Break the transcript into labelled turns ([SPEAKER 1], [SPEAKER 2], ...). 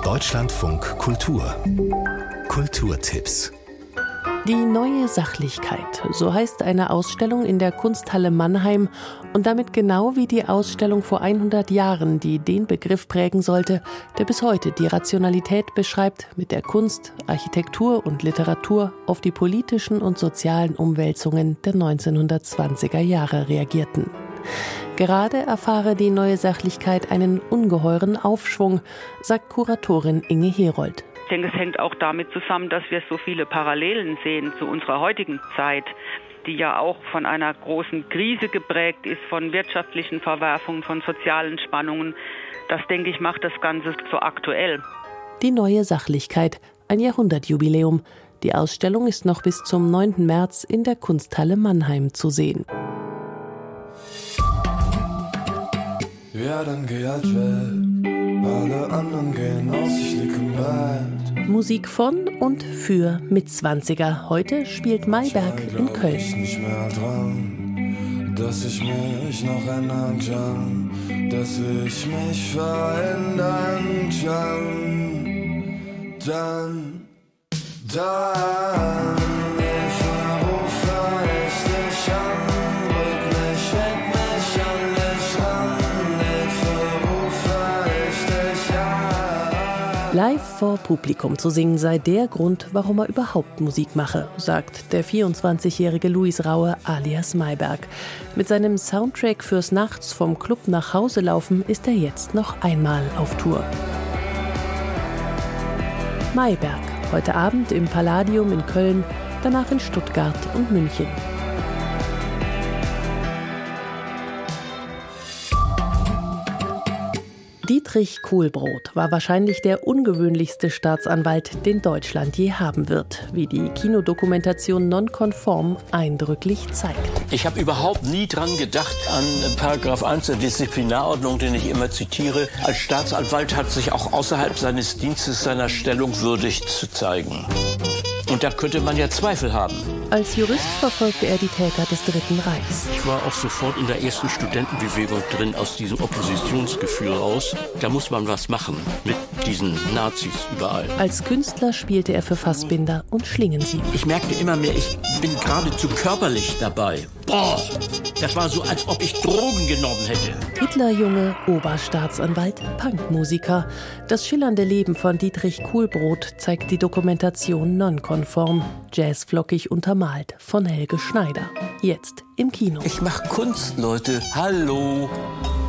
[SPEAKER 1] Deutschlandfunk Kultur. Kulturtipps.
[SPEAKER 2] Die neue Sachlichkeit, so heißt eine Ausstellung in der Kunsthalle Mannheim und damit genau wie die Ausstellung vor 100 Jahren, die den Begriff prägen sollte, der bis heute die Rationalität beschreibt, mit der Kunst, Architektur und Literatur auf die politischen und sozialen Umwälzungen der 1920er Jahre reagierten. Gerade erfahre die neue Sachlichkeit einen ungeheuren Aufschwung, sagt Kuratorin Inge Herold.
[SPEAKER 3] Ich denke, es hängt auch damit zusammen, dass wir so viele Parallelen sehen zu unserer heutigen Zeit, die ja auch von einer großen Krise geprägt ist, von wirtschaftlichen Verwerfungen, von sozialen Spannungen. Das, denke ich, macht das Ganze so aktuell.
[SPEAKER 2] Die neue Sachlichkeit, ein Jahrhundertjubiläum. Die Ausstellung ist noch bis zum 9. März in der Kunsthalle Mannheim zu sehen.
[SPEAKER 4] Ja, dann geh halt weg. Alle anderen gehen aus, ich lieg im Bett.
[SPEAKER 2] Musik von und für Mitzwanziger. Heute spielt Mayberg in Köln.
[SPEAKER 4] Ich nicht mehr dran, dass ich mich noch ändern kann, dass ich mich verändern kann. Dann verrufe ich dich an, rück mich weg, mich an dich ran, verrufe ich dich an.
[SPEAKER 2] Live vor Publikum zu singen sei der Grund, warum er überhaupt Musik mache, sagt der 24-jährige Luis Raue alias Mayberg. Mit seinem Soundtrack fürs Nachts vom Club nach Hause laufen ist er jetzt noch einmal auf Tour. Mayberg, heute Abend im Palladium in Köln, danach in Stuttgart und München. Dietrich Kuhlbrot war wahrscheinlich der ungewöhnlichste Staatsanwalt, den Deutschland je haben wird, wie die Kinodokumentation Nonkonform eindrücklich zeigt.
[SPEAKER 5] Ich habe überhaupt nie dran gedacht an Paragraph 1 der Disziplinarordnung, den ich immer zitiere. Als Staatsanwalt hat sich auch außerhalb seines Dienstes seiner Stellung würdig zu zeigen. Und da könnte man ja Zweifel haben.
[SPEAKER 2] Als Jurist verfolgte er die Täter des Dritten Reichs.
[SPEAKER 5] Ich war auch sofort in der ersten Studentenbewegung drin, aus diesem Oppositionsgefühl raus. Da muss man was machen mit diesen Nazis überall.
[SPEAKER 2] Als Künstler spielte er für Fassbinder und Schlingensief.
[SPEAKER 5] Ich merkte immer mehr, ich bin geradezu körperlich dabei. Boah, das war so, als ob ich Drogen genommen hätte.
[SPEAKER 2] Hitlerjunge, Oberstaatsanwalt, Punkmusiker. Das schillernde Leben von Dietrich Kuhlbrot zeigt die Dokumentation Nonkonform, jazzflockig untermalt von Helge Schneider. Jetzt im Kino.
[SPEAKER 5] Ich mach Kunst, Leute. Hallo.